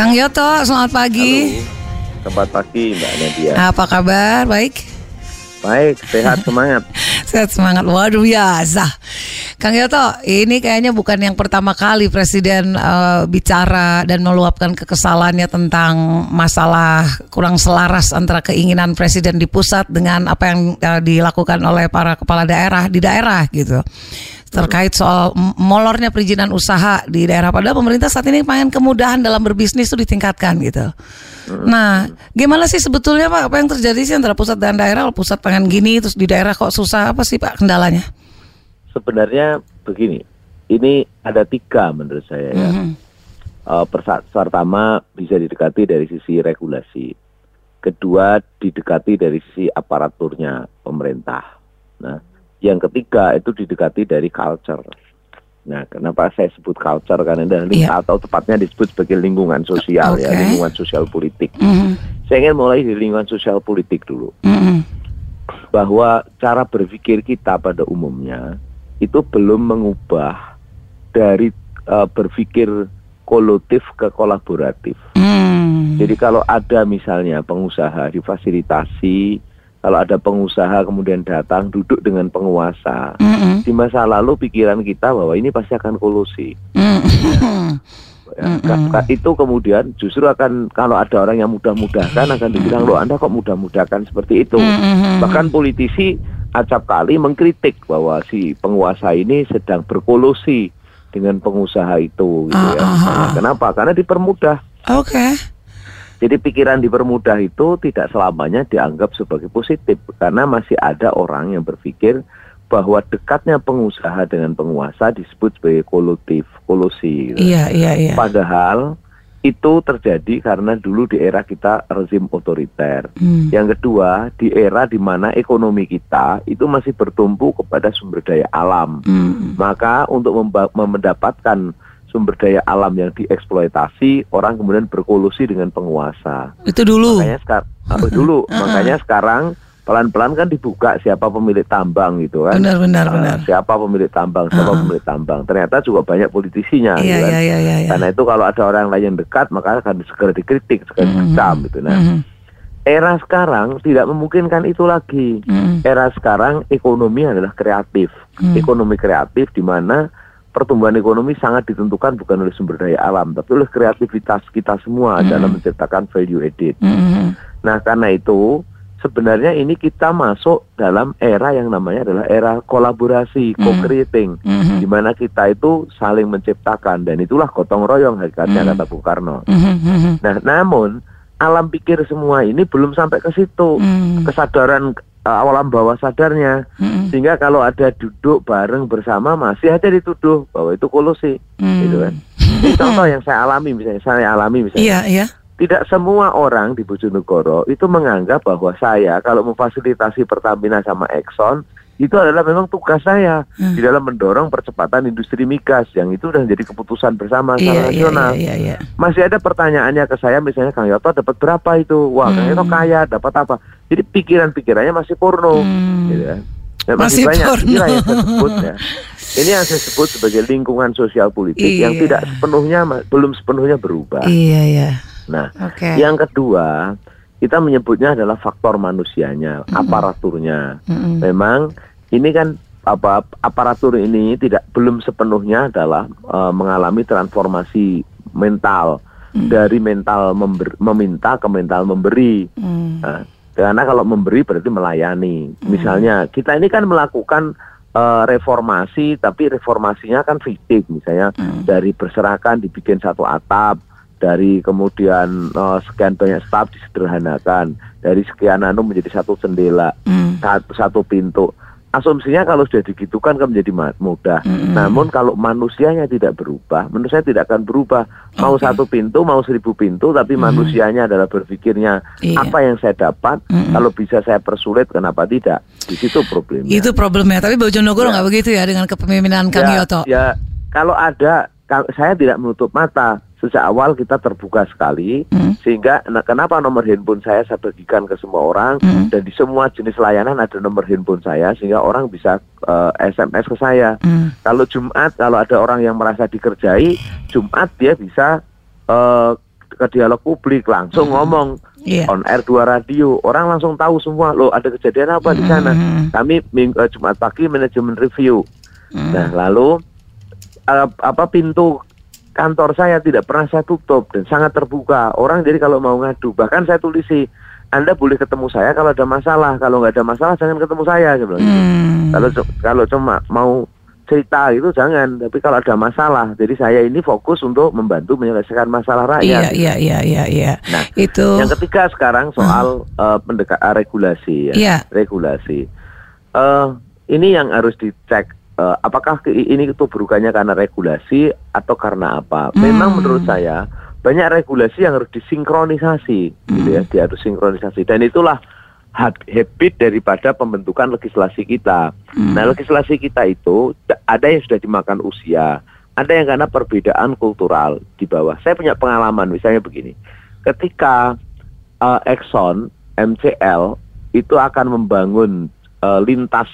Kang Yoto, selamat pagi. Halo. Selamat pagi Mbak Nadia. Apa kabar? Baik? Baik, sehat, semangat. Sehat semangat, waduh biasa. Kang Yoto, ini kayaknya bukan yang pertama kali Presiden bicara dan meluapkan kekesalannya tentang masalah kurang selaras antara keinginan Presiden di pusat dengan apa yang dilakukan oleh para kepala daerah di daerah gitu. Terkait soal molornya perizinan usaha di daerah. Padahal pemerintah saat ini pengen kemudahan dalam berbisnis itu ditingkatkan gitu. Nah, gimana sih sebetulnya Pak, apa yang terjadi sih antara pusat dan daerah? Kalau pusat pengen gini, terus di daerah kok susah, apa sih Pak kendalanya? Sebenarnya begini, ini ada 3 menurut saya ya. Pertama bisa didekati dari sisi regulasi. Kedua didekati dari sisi aparaturnya pemerintah. Nah, yang ketiga itu didekati dari culture. Nah, kenapa saya sebut culture? Karena atau tepatnya disebut sebagai lingkungan sosial ya, lingkungan sosial politik. Saya ingin mulai dari lingkungan sosial politik dulu. Bahwa cara berpikir kita pada umumnya itu belum mengubah dari berpikir kolutif ke kolaboratif. Jadi kalau ada misalnya pengusaha difasilitasi, kalau ada pengusaha kemudian datang duduk dengan penguasa, di masa lalu pikiran kita bahwa ini pasti akan kolusi. Itu kemudian justru akan, kalau ada orang yang mudah-mudahkan akan dibilang, loh Anda kok mudah-mudahkan seperti itu. Bahkan politisi acap kali mengkritik bahwa si penguasa ini sedang berkolusi dengan pengusaha itu gitu ya. Kenapa? Karena dipermudah. Jadi pikiran dipermudah itu tidak selamanya dianggap sebagai positif, karena masih ada orang yang berpikir bahwa dekatnya pengusaha dengan penguasa disebut sebagai kolusi. Gitu. Iya. Padahal itu terjadi karena dulu di era kita rezim otoriter. Yang kedua, di era di mana ekonomi kita itu masih bertumpu kepada sumber daya alam. Maka untuk mendapatkan sumber daya alam yang dieksploitasi, orang kemudian berkolusi dengan penguasa. Itu dulu. Makanya sekarang pelan-pelan kan dibuka siapa pemilik tambang gitu kan. Benar. Siapa pemilik tambang, Ternyata juga banyak politisinya. Iya. Karena itu kalau ada orang lain yang dekat, maka akan segera dikritik, segera dikecam gitu. Nah, era sekarang tidak memungkinkan itu lagi. Era sekarang ekonomi adalah kreatif. Ekonomi kreatif di mana pertumbuhan ekonomi sangat ditentukan bukan oleh sumber daya alam, tapi oleh kreativitas kita semua dalam menciptakan value added. Nah, karena itu sebenarnya ini kita masuk dalam era yang namanya adalah era kolaborasi, co-creating, di mana kita itu saling menciptakan, dan itulah gotong royong hakikatnya kata Bung Karno. Nah, namun alam pikir semua ini belum sampai ke situ, kesadaran alam bawah sadarnya, sehingga kalau ada duduk bareng bersama masih aja dituduh bahwa itu kolusi, gitu kan. Ini contoh yang saya alami misalnya. Iya. Tidak semua orang di Bojonegoro itu menganggap bahwa saya kalau memfasilitasi Pertamina sama Exxon itu adalah memang tugas saya di dalam mendorong percepatan industri migas, yang itu sudah menjadi keputusan bersama secara nasional. Masih ada pertanyaannya ke saya, misalnya Kang Yoto dapat berapa itu? Wah, Kang Yoto kaya, dapat apa? Jadi pikirannya masih porno, gitu kan? Masih banyak istilah yang saya sebut ya. Ini yang saya sebut sebagai lingkungan sosial politik yang tidak belum sepenuhnya berubah. Nah, yang kedua, kita menyebutnya adalah faktor manusianya, aparaturnya. Memang ini kan aparatur ini belum sepenuhnya adalah mengalami transformasi mental dari mental meminta ke mental memberi. Nah, karena kalau memberi berarti melayani. Misalnya kita ini kan melakukan reformasi, tapi reformasinya kan fiktif. Misalnya dari berserakan dibikin satu atap, dari kemudian sekian banyak staf disederhanakan, dari sekian menjadi satu jendela, satu pintu. Asumsinya kalau sudah digitukan kan menjadi mudah. Namun kalau manusianya tidak berubah, manusia tidak akan berubah. Mau satu pintu, mau 1000 pintu, tapi manusianya adalah berpikirnya apa yang saya dapat, kalau bisa saya persulit, kenapa tidak? Di situ problemnya. Itu problemnya. Tapi Bojonegoro nggak begitu ya dengan kepemimpinan Kang Yoto. Ya, kalau ada, saya tidak menutup mata. Sejak awal kita terbuka sekali, sehingga kenapa nomor handphone saya bagikan ke semua orang, dan di semua jenis layanan ada nomor handphone saya, sehingga orang bisa SMS ke saya. Kalau Jumat, kalau ada orang yang merasa dikerjai, Jumat dia bisa ke dialog publik, langsung ngomong on air 2 radio, orang langsung tahu semua, loh ada kejadian apa di sana. Kami Jumat pagi manajemen review. Nah lalu pintu kantor saya tidak pernah saya tutup dan sangat terbuka. Orang jadi kalau mau ngadu, bahkan saya tulisi, Anda boleh ketemu saya kalau ada masalah, kalau nggak ada masalah jangan ketemu saya. Kalau cuma mau cerita itu jangan, tapi kalau ada masalah, jadi saya ini fokus untuk membantu menyelesaikan masalah rakyat. Iya. Nah, itu. Yang ketiga sekarang soal regulasi. Regulasi. Ini yang harus dicek. Apakah ini keburukannya karena regulasi atau karena apa? Memang menurut saya banyak regulasi yang harus disinkronisasi, gitu ya, dia harus sinkronisasi, dan itulah habit daripada pembentukan legislasi kita. Nah, legislasi kita itu ada yang sudah dimakan usia, ada yang karena perbedaan kultural di bawah. Saya punya pengalaman, misalnya begini, ketika Exxon, MCL itu akan membangun lintas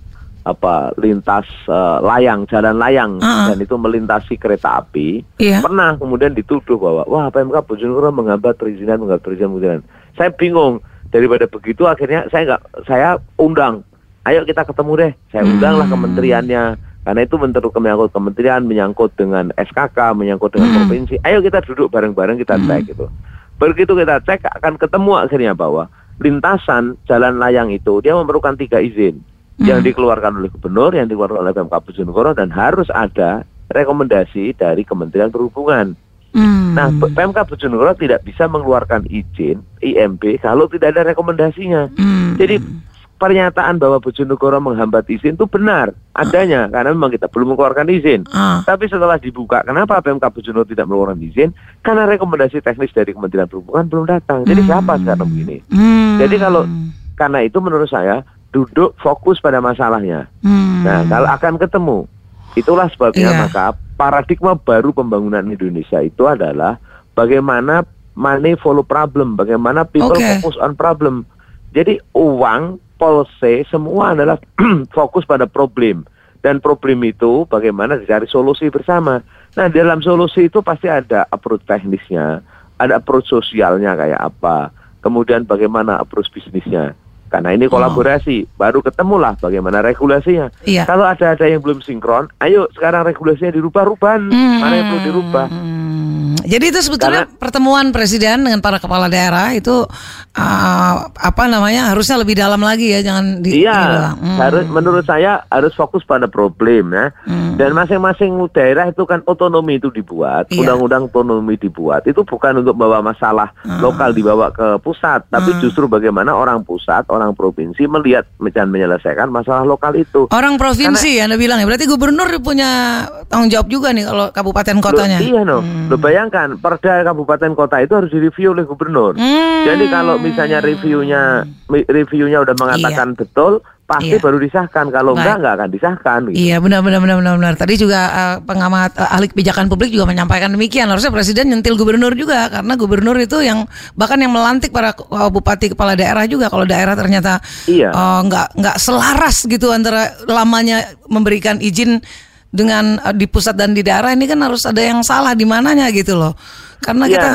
layang, jalan layang, dan itu melintasi kereta api, pernah kemudian dituduh bahwa wah PMK Bojonegoro menghambat perizinan. Saya bingung, daripada begitu akhirnya saya undang, ayo kita ketemu deh, saya undanglah kementeriannya, karena itu menyangkut kementerian, menyangkut dengan SKK, menyangkut dengan provinsi, ayo kita duduk bareng-bareng, kita cek gitu. Begitu kita cek akan ketemu akhirnya bahwa lintasan jalan layang itu dia memerlukan 3 izin. Yang dikeluarkan oleh gubernur, yang dikeluarkan oleh PMK Bojonegoro, dan harus ada rekomendasi dari Kementerian Perhubungan. Nah, PMK Bojonegoro tidak bisa mengeluarkan izin IMB kalau tidak ada rekomendasinya. Jadi pernyataan bahwa Bojonegoro menghambat izin itu benar adanya, karena memang kita belum mengeluarkan izin. Tapi setelah dibuka, kenapa PMK Bojonegoro tidak mengeluarkan izin? Karena rekomendasi teknis dari Kementerian Perhubungan belum datang. Jadi siapa sekarang begini? Jadi karena itu menurut saya duduk fokus pada masalahnya. Nah, kalau akan ketemu, itulah sebabnya maka paradigma baru pembangunan Indonesia itu adalah bagaimana money follow problem, bagaimana people focus on problem. Jadi uang, policy, semua adalah fokus pada problem. Dan problem itu bagaimana dicari solusi bersama. Nah, dalam solusi itu pasti ada approach teknisnya, ada approach sosialnya kayak apa, kemudian bagaimana approach bisnisnya. Karena ini kolaborasi, baru ketemulah bagaimana regulasinya. Kalau ada yang belum sinkron, ayo sekarang regulasinya dirubah-rubah, mana yang perlu dirubah. Jadi itu sebetulnya pertemuan presiden dengan para kepala daerah itu harusnya lebih dalam lagi ya, jangan harus, menurut saya harus fokus pada problem ya. Dan masing-masing daerah itu kan otonomi itu dibuat, undang-undang otonomi dibuat. Itu bukan untuk bawa masalah lokal dibawa ke pusat, tapi justru bagaimana orang pusat, orang provinsi melihat dan menyelesaikan masalah lokal itu. Orang provinsi Anda bilang ya, berarti gubernur punya tanggung jawab juga nih kalau kabupaten kotanya. Lo bayangkan, perda kabupaten kota itu harus direview oleh gubernur. Jadi kalau misalnya reviewnya udah mengatakan betul, pasti baru disahkan. Kalau enggak akan disahkan. Gitu. Iya, benar. Tadi juga pengamat ahli kebijakan publik juga menyampaikan demikian. Harusnya presiden nyentil gubernur juga, karena gubernur itu yang bahkan yang melantik para bupati kepala daerah juga. Kalau daerah ternyata nggak selaras gitu antara lamanya memberikan izin dengan di pusat dan di daerah, ini kan harus ada yang salah di mananya gitu loh. Karena kita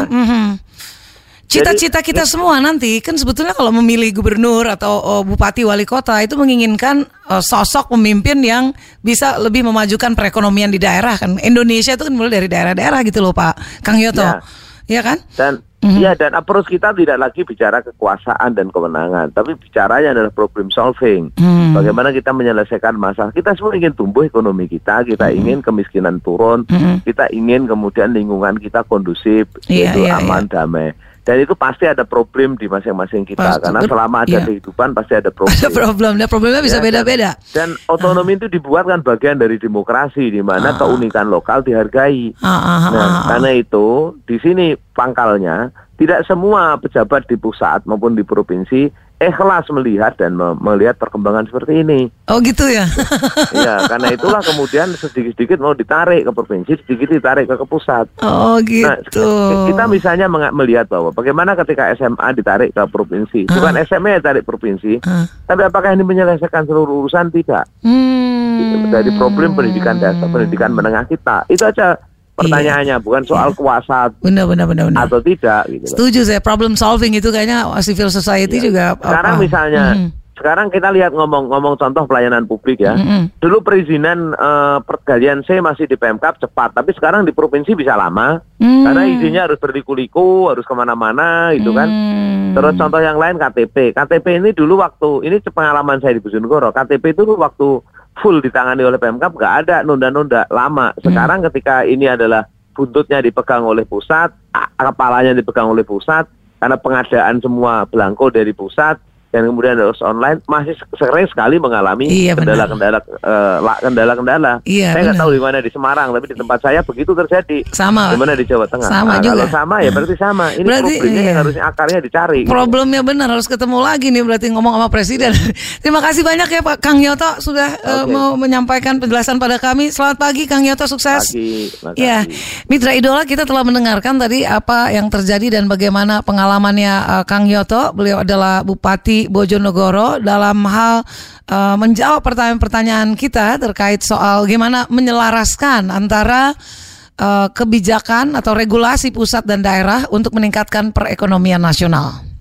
cita-cita kita semua nanti kan sebetulnya kalau memilih gubernur atau bupati wali kota itu menginginkan sosok pemimpin yang bisa lebih memajukan perekonomian di daerah kan. Indonesia itu kan mulai dari daerah-daerah gitu loh Pak Kang Yoto. Iya kan? Dan approach kita tidak lagi bicara kekuasaan dan kewenangan, tapi bicaranya adalah problem solving. Bagaimana kita menyelesaikan masalah. Kita semua ingin tumbuh ekonomi kita ingin kemiskinan turun, kita ingin kemudian lingkungan kita kondusif, aman, damai. Dan itu pasti ada problem di masing-masing kita. Karena selama ada kehidupan pasti ada problem. Ada problem, dan problemnya bisa beda-beda. Dan otonomi itu dibuat kan bagian dari demokrasi, di mana keunikan lokal dihargai. Karena itu di sini pangkalnya, tidak semua pejabat di pusat maupun di provinsi ikhlas melihat dan melihat perkembangan seperti ini. Oh gitu ya? Ya, karena itulah kemudian sedikit-sedikit mau ditarik ke provinsi, sedikit ditarik ke pusat. Oh gitu. Nah, kita misalnya melihat bahwa bagaimana ketika SMA ditarik ke provinsi, bukan SMA yang tarik provinsi, tapi apakah ini menyelesaikan seluruh urusan? Tidak. Dari problem pendidikan dasar, pendidikan menengah kita, itu aja pertanyaannya, bukan soal kuasa benar. atau tidak. Gitu. Setuju saya, problem solving itu kayaknya civil society juga. Sekarang misalnya, sekarang kita lihat ngomong contoh pelayanan publik ya. Dulu perizinan pergalian C masih di Pemkab cepat, tapi sekarang di provinsi bisa lama karena izinnya harus berliku-liku, harus kemana-mana gitu kan. Terus contoh yang lain KTP ini dulu waktu ini pengalaman saya di Bojonegoro, KTP itu dulu waktu full ditangani oleh Pemkab nggak ada nunda-nunda lama. Sekarang ketika ini adalah buntutnya dipegang oleh pusat, kepalanya dipegang oleh pusat, karena pengadaan semua belangko dari pusat dan kemudian harus online, masih sering sekali mengalami kendala-kendala. Saya nggak tahu di mana di Semarang, tapi di tempat saya begitu terjadi. Sama. Di mana di Jawa Tengah. Sama juga. Kalau sama ya berarti sama. Ini berarti, problemnya yang harusnya akarnya dicari. Problemnya benar, harus ketemu lagi nih berarti ngomong sama Presiden. Terima kasih banyak ya Pak Kang Yoto sudah mau menyampaikan penjelasan pada kami. Selamat pagi Kang Yoto, sukses. Ya, Mitra Idola, kita telah mendengarkan tadi apa yang terjadi dan bagaimana pengalamannya Kang Yoto. Beliau adalah Bupati Bojonegoro dalam hal menjawab pertanyaan-pertanyaan kita terkait soal gimana menyelaraskan antara kebijakan atau regulasi pusat dan daerah untuk meningkatkan perekonomian nasional.